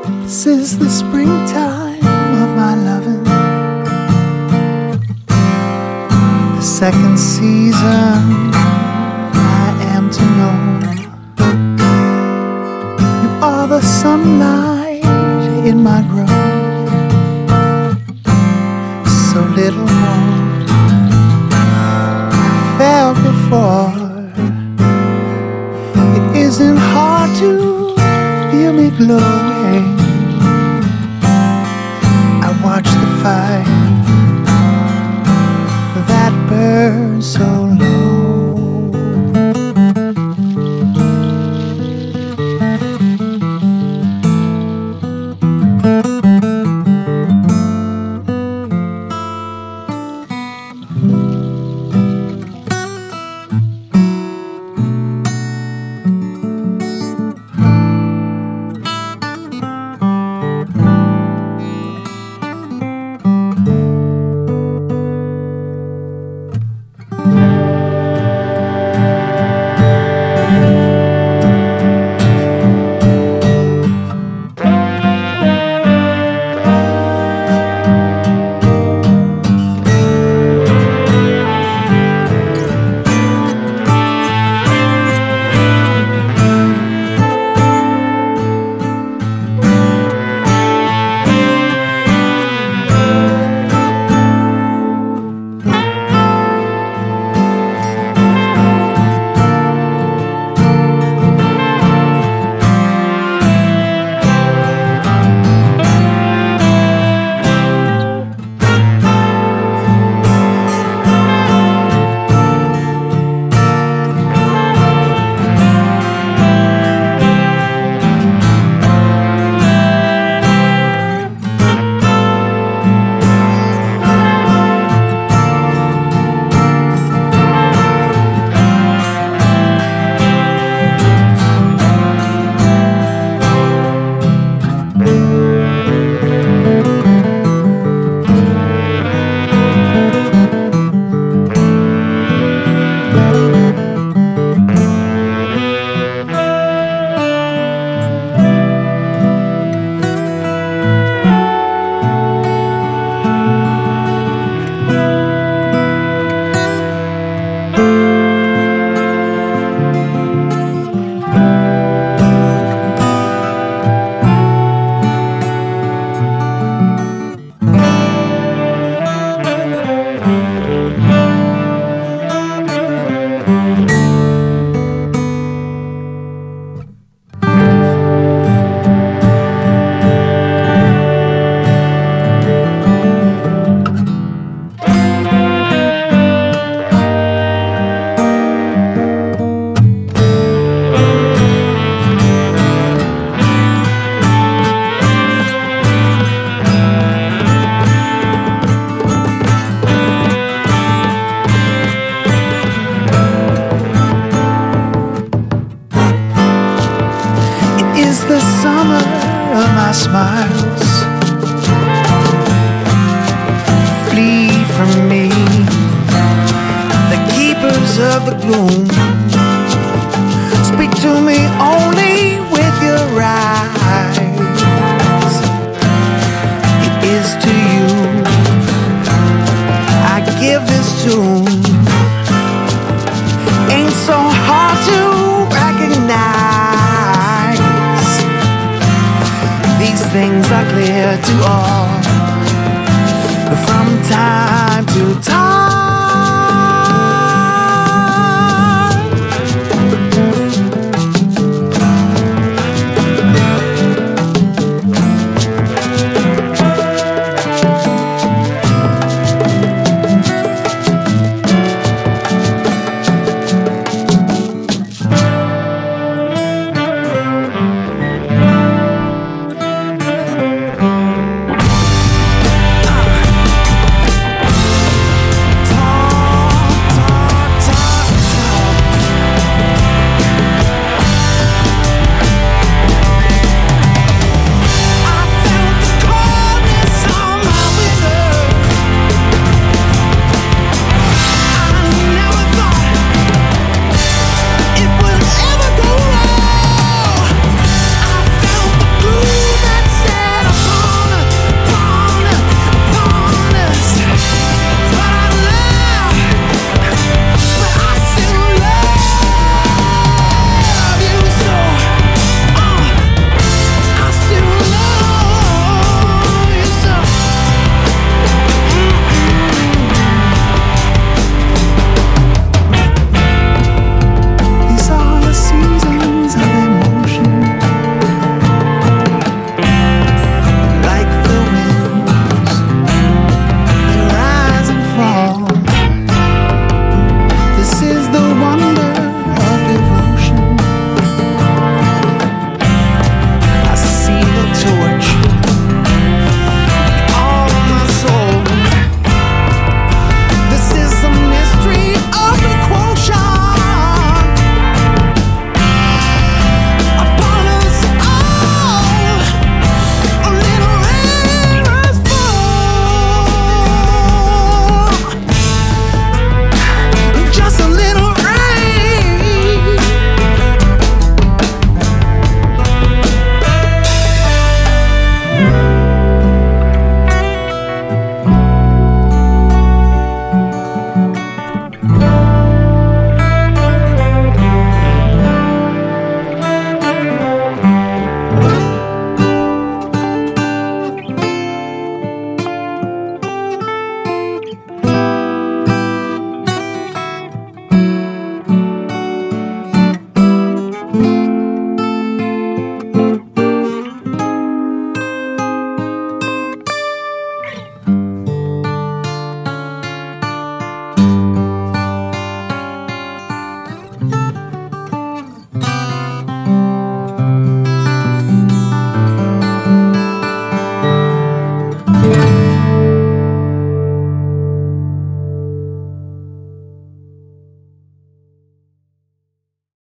This is the springtime of my loving, the second season I am to know. You are the sunlight in my grove, so little more I felt before. It isn't hard to feel me glowing. I watch the fire that burns so low. The summer of my smiles, flee from me, the keepers of the gloom. Speak to me only with your eyes. It is to you I give this tune. Ain't so hard to recognize. These things are clear to all from time to time.